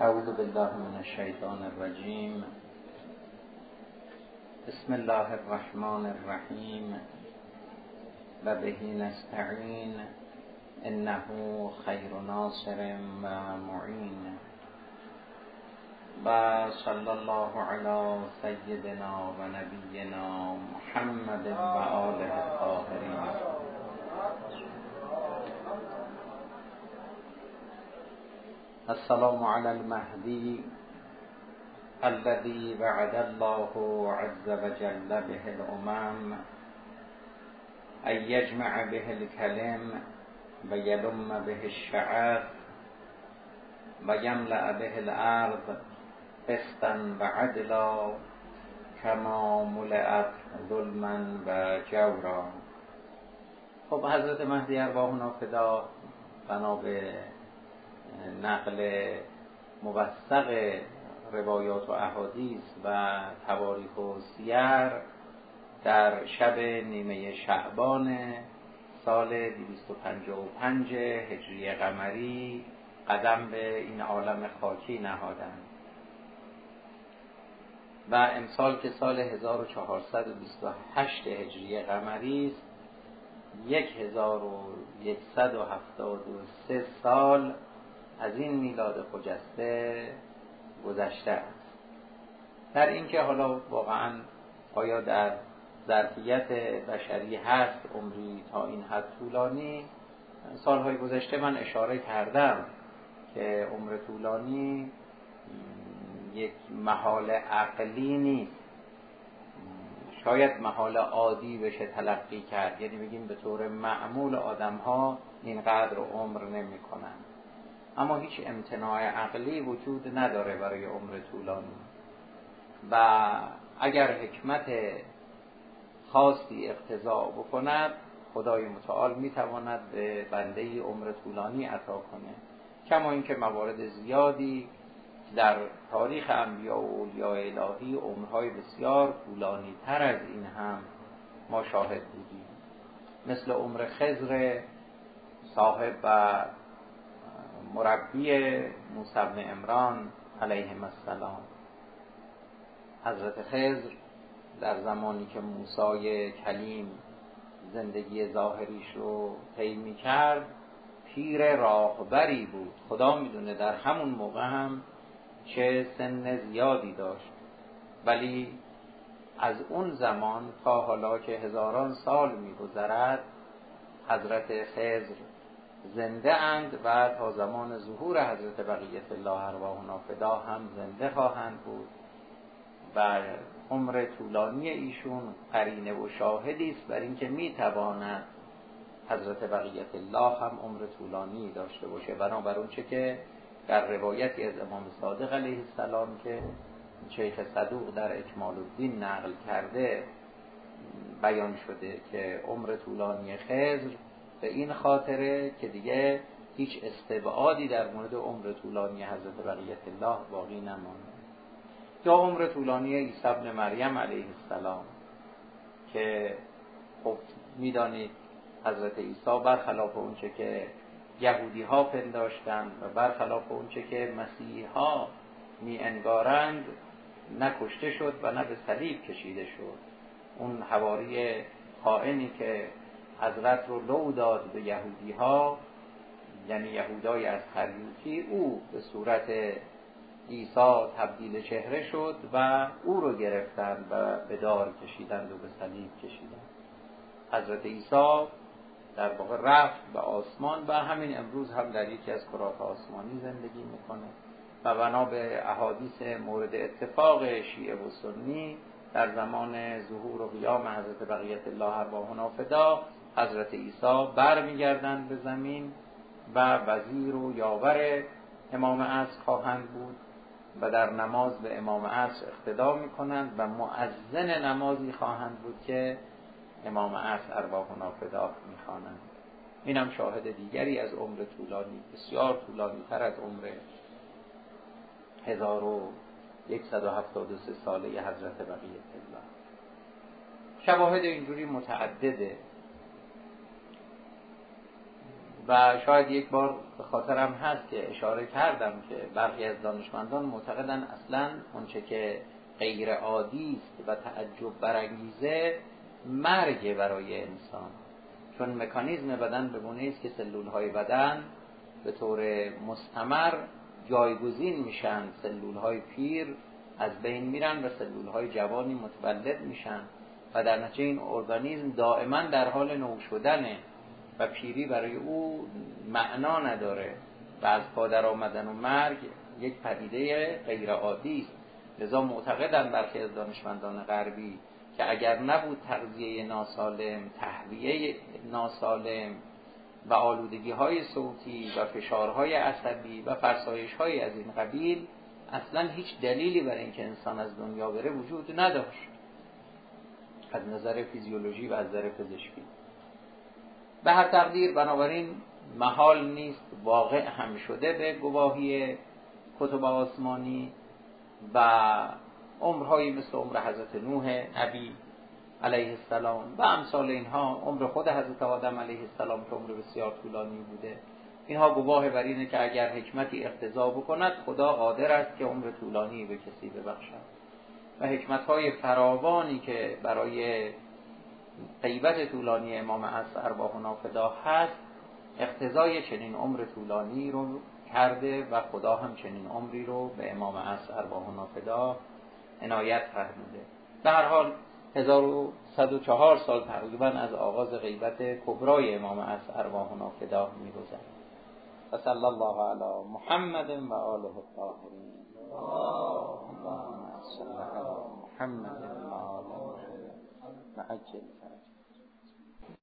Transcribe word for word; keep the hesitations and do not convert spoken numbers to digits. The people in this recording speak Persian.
اعوذ بالله من الشیطان الرجیم. بسم الله الرحمن الرحیم و به نستعین انه خیر ناصر و معین. و صلی الله علی سیدنا و نبینا محمد و آله الطاهرین. السلام علی المهدی الذي وعد الله عز وجل به الامم ان یجمع به الکلم و یلم به الشعر و یملأ به الارض قسطا و عدلا کما ملئت ظلما و جورا. خب حضرت مهدی ارواحنا فدا بنا به نقل موثق روایات و احادیث و تواریخ و سیر در شب نیمه شعبان سال دویست و پنجاه و پنج هجری قمری قدم به این عالم خاکی نهادند و امسال که سال هزار و چهارصد و بیست و هشت هجری قمری است، هزار و صد و هفتاد و سه سال از این میلاد خجسته گذشته است. در اینکه حالا واقعا آیا در ظرفیت بشری هست عمری تا این حد طولانی، سالهای گذشته من اشاره کردم که عمر طولانی یک محال عقلی نیست، شاید محال عادی بشه تلقی کرد، یعنی بگیم به طور معمول آدم ها اینقدر عمر نمی کنن. اما هیچ امتناع عقلی وجود نداره برای عمر طولانی و اگر حکمت خاصی اقتضا بکند خدای متعال میتواند به بنده عمر طولانی عطا کنه، کما اینکه موارد زیادی در تاریخ انبیا و اولیاء الهی عمرهای بسیار طولانی تر از این هم ما شاهد بودیم، مثل عمر خضر صاحب و مربی موسی بن عمران علیهم السلام. حضرت خضر در زمانی که موسی کلیم زندگی ظاهریش رو طی می‌کرد پیر راهبری بود، خدا میدونه در همون موقع هم چه سن زیادی داشت، ولی از اون زمان تا حالا که هزاران سال می‌گذرد حضرت خضر زنده اند و تا زمان ظهور حضرت بقیت الله ارواحنا فدا هم زنده خواهند بود و عمر طولانی ایشون قرینه و شاهدی است بر اینکه میتواند حضرت بقیت الله هم عمر طولانی داشته باشه، بنابر اون چه که در روایتی از امام صادق علیه السلام که شیخ صدوق در اکمال الدین نقل کرده بیان شده که عمر طولانی خضر به این خاطره که دیگه هیچ استبعادی در مورد عمر طولانی حضرت بقیت الله باقی نماند. یا عمر طولانی عیسی ابن مریم علیه السلام که خب میدانید حضرت عیسی برخلاف اونچه که یهودی ها پنداشتند و برخلاف اونچه که مسیحی ها می انگارند نکشته شد و نه به صلیب کشیده شد. اون حواری خائنی که حضرت رو لو داد به یهودی ها، یعنی یهودای از خریوطی، او به صورت عیسی تبدیل چهره شد و او رو گرفتند و به دار کشیدند و به صلیب کشیدند. حضرت عیسی در واقع رفت به آسمان و همین امروز هم در یکی از کرات آسمانی زندگی میکنه و بنا به احادیث مورد اتفاق شیعه و سنی در زمان ظهور و قیام حضرت بقیت الله ارواحنا فدا حضرت عیسی برمیگردند به زمین و وزیر و یاور امام عصر خواهند بود و در نماز به امام عصر اقتدا میکنند و مؤذن نمازی خواهند بود که امام عصر ارواحنا فدا میخوانند. اینم شاهد دیگری از عمر طولانی، بسیار طولانی تر از عمر هزار و صد و هفتاد و سه ساله حضرت بقیت الله. شواهد اینجوری متعدده و شاید یک بار به خاطرم هست که اشاره کردم که برخی از دانشمندان معتقدن اصلا اونچه که غیر عادی است و تعجب برانگیزه مرگ برای انسان، چون مکانیزم بدن به گونه است که سلولهای بدن به طور مستمر جایگزین میشن، سلولهای پیر از بین میرن و سلولهای جوانی متولد میشن و در نتیجه این ارگانیسم دائما در حال نو شدنه و پیری برای او معنا نداره و از پا در آمدن و مرگ یک پدیده غیر عادی است. لذا معتقدند برخی از دانشمندان غربی که اگر نبود تغذیه ناسالم، تهویه ناسالم و آلودگی های صوتی و فشارهای عصبی و فرسایش های از این قبیل، اصلا هیچ دلیلی برای اینکه انسان از دنیا بره وجود نداشت از نظر فیزیولوژی و از نظر پزشکی. به هر تقدیر بنابراین محال نیست واقع هم شده به گواهی کتب آسمانی و عمرهایی مثل عمر حضرت نوح نبی علیه السلام و امثال اینها، عمر خود حضرت آدم علیه السلام که عمر بسیار طولانی بوده، اینها گواه بر اینه که اگر حکمتی اقتضا بکند خدا قادر است که عمر طولانی به کسی ببخشد و حکمت‌های فراوانی که برای غیبت طولانی امام عصر ارواحنا فدا هست اقتضای چنین عمر طولانی رو کرده و خدا هم چنین عمری رو به امام عصر ارواحنا فدا عنایت فرموده. به هر حال هزار و صد و چهار سال تقریبا از آغاز غیبت کبرای امام عصر ارواحنا فدا می‌گذرد. و صلی الله علی محمد و آله الطاهرین. اللهم صل علی محمد و آله محمد.